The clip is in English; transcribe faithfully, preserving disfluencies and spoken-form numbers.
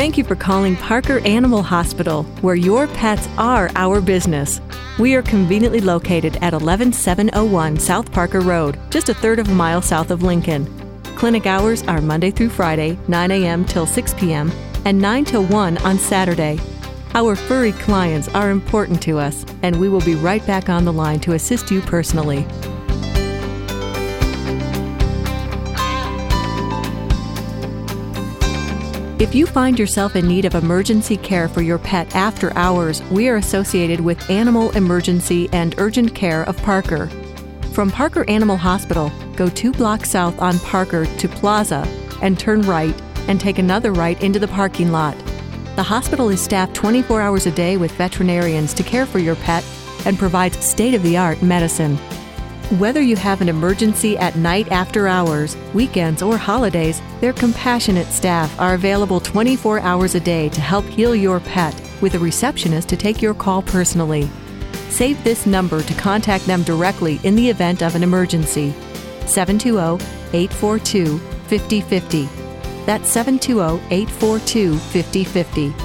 Thank you for calling Parker Animal Hospital, where your pets are our business. We are conveniently located at eleven seven oh one South Parker Road, just a third of a mile south of Lincoln. Clinic hours are Monday through Friday, nine a.m. till six p.m., and nine till one on Saturday. Our furry clients are important to us, and we will be right back on the line to assist you personally. If you find yourself in need of emergency care for your pet after hours, we are associated with Animal Emergency and Urgent Care of Parker. From Parker Animal Hospital, go two blocks south on Parker to Plaza and turn right and take another right into the parking lot. The hospital is staffed twenty-four hours a day with veterinarians to care for your pet and provides state-of-the-art medicine. Whether you have an emergency at night after hours, weekends, or holidays, their compassionate staff are available twenty-four hours a day to help heal your pet, with a receptionist to take your call personally. Save this number to contact them directly in the event of an emergency. seven two zero, eight four two, five zero five zero. That's seven two zero, eight four two, five zero five zero.